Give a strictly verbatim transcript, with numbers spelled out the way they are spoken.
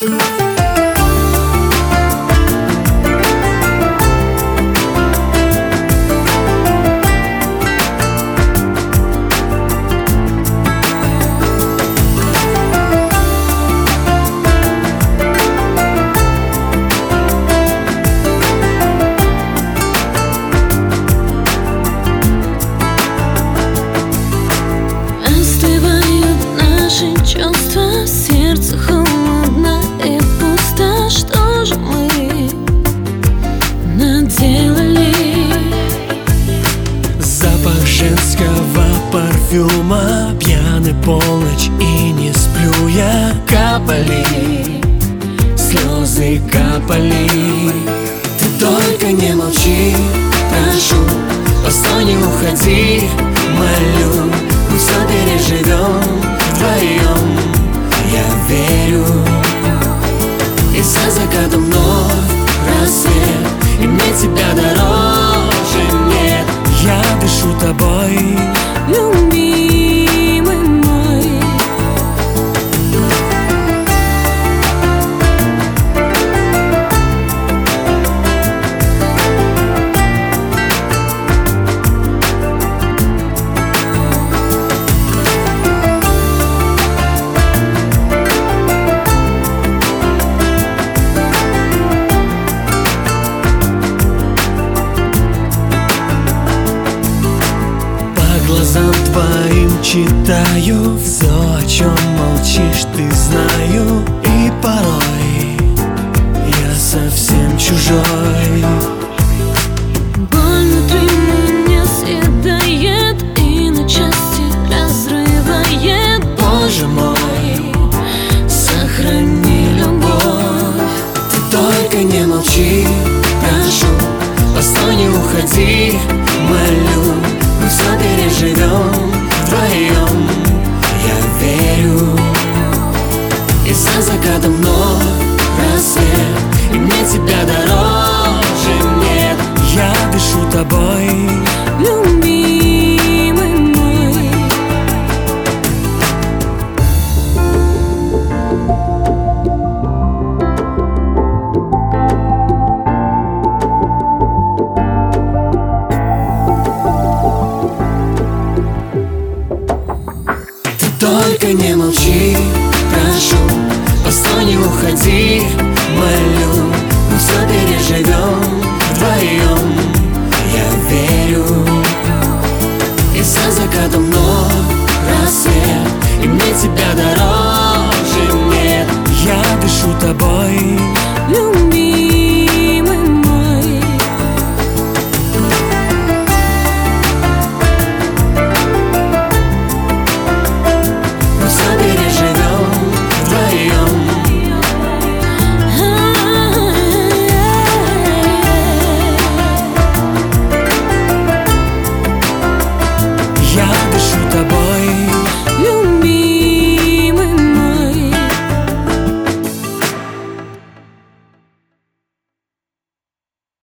Чувства, сердце холодно и пусто. Что же мы наделали? Запах женского парфюма, пьяный полночь и не сплю я. Капали, слезы капали. Ты только не молчи, прошу, постой, не уходи, молю. Мы все переживем вдвоем, я верю. И за закатом вновь рассвет, и мне тебя дороже нет. Я дышу тобой, любимый мой. Глазам твоим читаю все, о чем молчишь, ты знаю. И порой я совсем чужой. Боль внутри меня съедает и на части разрывает. Боже мой, сохрани любовь. Ты только не молчи, прошу, постой, не уходи, молю. Мы все переживем вдвоем, я верю. И за закатом вновь рассвет, и мне тебя дороже нет. Я дышу тобой, любимый мой. только не молчи, прошу, постой, не уходи, молю. Мы все переживем вдвоем, я верю. И за закатом вновь рассвет, и мне тебя дороже нет. Я дышу тобой, люби.